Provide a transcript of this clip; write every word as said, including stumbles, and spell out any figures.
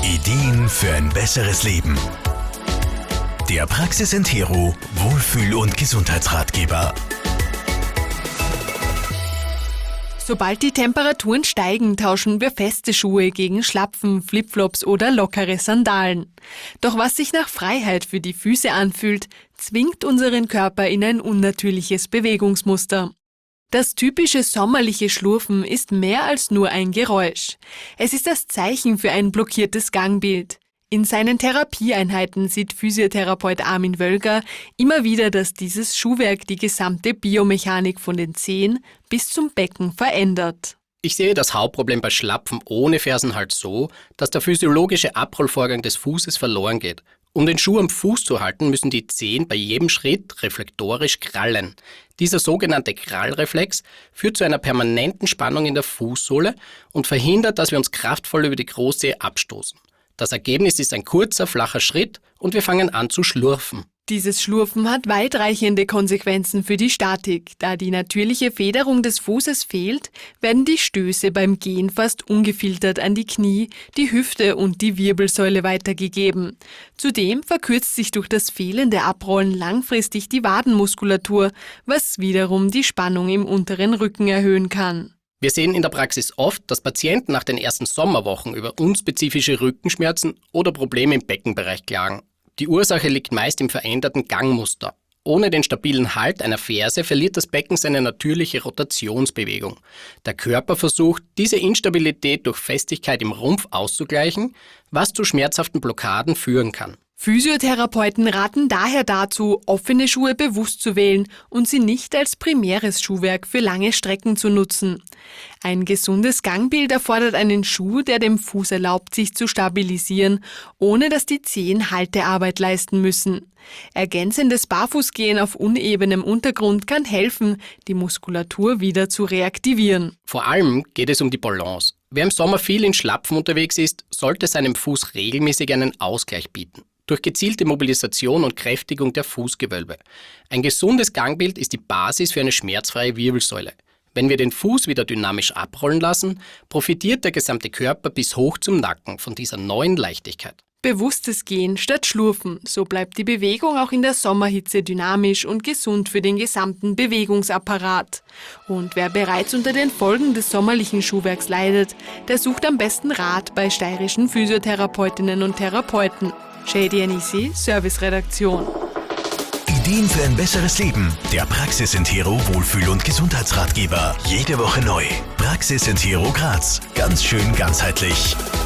Ideen für ein besseres Leben. Der Praxis Entero Wohlfühl- und Gesundheitsratgeber. Sobald die Temperaturen steigen, tauschen wir feste Schuhe gegen Schlapfen, Flipflops oder lockere Sandalen. Doch was sich nach Freiheit für die Füße anfühlt, zwingt unseren Körper in ein unnatürliches Bewegungsmuster. Das typische sommerliche Schlurfen ist mehr als nur ein Geräusch. Es ist das Zeichen für ein blockiertes Gangbild. In seinen Therapieeinheiten sieht Physiotherapeut Armin Wölger immer wieder, dass dieses Schuhwerk die gesamte Biomechanik von den Zehen bis zum Becken verändert. Ich sehe das Hauptproblem bei Schlapfen ohne Fersenhalt so, dass der physiologische Abrollvorgang des Fußes verloren geht. Um den Schuh am Fuß zu halten, müssen die Zehen bei jedem Schritt reflektorisch krallen. Dieser sogenannte Krallreflex führt zu einer permanenten Spannung in der Fußsohle und verhindert, dass wir uns kraftvoll über die Großzehe abstoßen. Das Ergebnis ist ein kurzer, flacher Schritt und wir fangen an zu schlurfen. Dieses Schlurfen hat weitreichende Konsequenzen für die Statik. Da die natürliche Federung des Fußes fehlt, werden die Stöße beim Gehen fast ungefiltert an die Knie, die Hüfte und die Wirbelsäule weitergegeben. Zudem verkürzt sich durch das fehlende Abrollen langfristig die Wadenmuskulatur, was wiederum die Spannung im unteren Rücken erhöhen kann. Wir sehen in der Praxis oft, dass Patienten nach den ersten Sommerwochen über unspezifische Rückenschmerzen oder Probleme im Beckenbereich klagen. Die Ursache liegt meist im veränderten Gangmuster. Ohne den stabilen Halt einer Ferse verliert das Becken seine natürliche Rotationsbewegung. Der Körper versucht, diese Instabilität durch Festigkeit im Rumpf auszugleichen, was zu schmerzhaften Blockaden führen kann. Physiotherapeuten raten daher dazu, offene Schuhe bewusst zu wählen und sie nicht als primäres Schuhwerk für lange Strecken zu nutzen. Ein gesundes Gangbild erfordert einen Schuh, der dem Fuß erlaubt, sich zu stabilisieren, ohne dass die Zehen Haltearbeit leisten müssen. Ergänzendes Barfußgehen auf unebenem Untergrund kann helfen, die Muskulatur wieder zu reaktivieren. Vor allem geht es um die Balance. Wer im Sommer viel in Schlapfen unterwegs ist, sollte seinem Fuß regelmäßig einen Ausgleich bieten. Durch gezielte Mobilisation und Kräftigung der Fußgewölbe. Ein gesundes Gangbild ist die Basis für eine schmerzfreie Wirbelsäule. Wenn wir den Fuß wieder dynamisch abrollen lassen, profitiert der gesamte Körper bis hoch zum Nacken von dieser neuen Leichtigkeit. Bewusstes Gehen statt Schlurfen, so bleibt die Bewegung auch in der Sommerhitze dynamisch und gesund für den gesamten Bewegungsapparat. Und wer bereits unter den Folgen des sommerlichen Schuhwerks leidet, der sucht am besten Rat bei steirischen Physiotherapeutinnen und Therapeuten. Shady Anisi, Serviceredaktion. Ideen für ein besseres Leben. Der Praxis Entero Wohlfühl- und Gesundheitsratgeber. Jede Woche neu. Praxis Entero Graz. Ganz schön ganzheitlich.